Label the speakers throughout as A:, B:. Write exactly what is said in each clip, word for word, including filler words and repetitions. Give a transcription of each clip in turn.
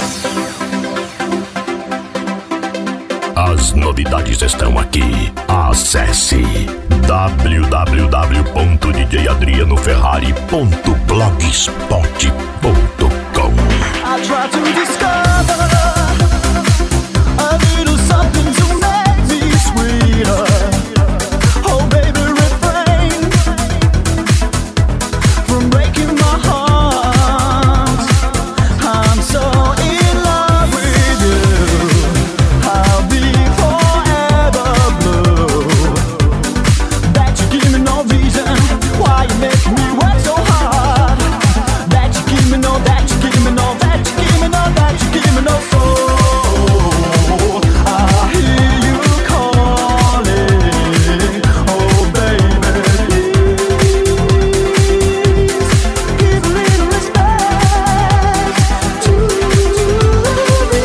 A: As novidades estão aqui. Acesse w w w ponto d j adriano ferrari ponto blogspot ponto com.
B: I try to discover a little something to make me sweeter. Oh baby, refrain from breaking my heart. I'm so in love with you. I'll be forever blue. That you give me no reason why you make me work so hard. That you give me no, that you give me no, that you give me no, that you give me no soul. I hear you calling, oh baby, please give a little respect to me.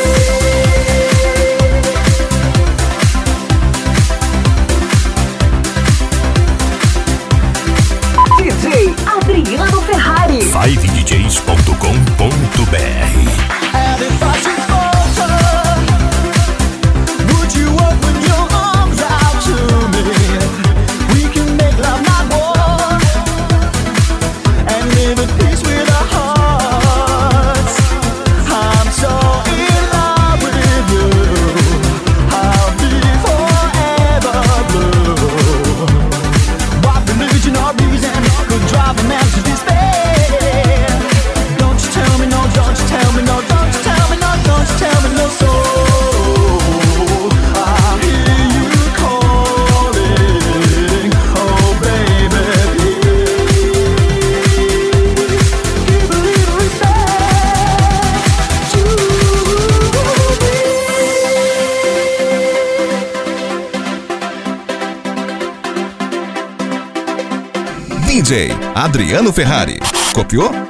C: D J Adriano Ferrari.
A: five d js ponto com ponto b r.
B: And if I should falter, would you open your arms out to me? We can make love, not war, and live at peace with our hearts. I'm so in love with you. I'll be forever blue. What religion or reason could drive a man to despair? Don't you tell me no, don't you tell me no, don't you tell me no, don't you tell me no soul. I hear you calling, oh baby, please give a little respect to
D: D J Adriano Ferrari. Copiou?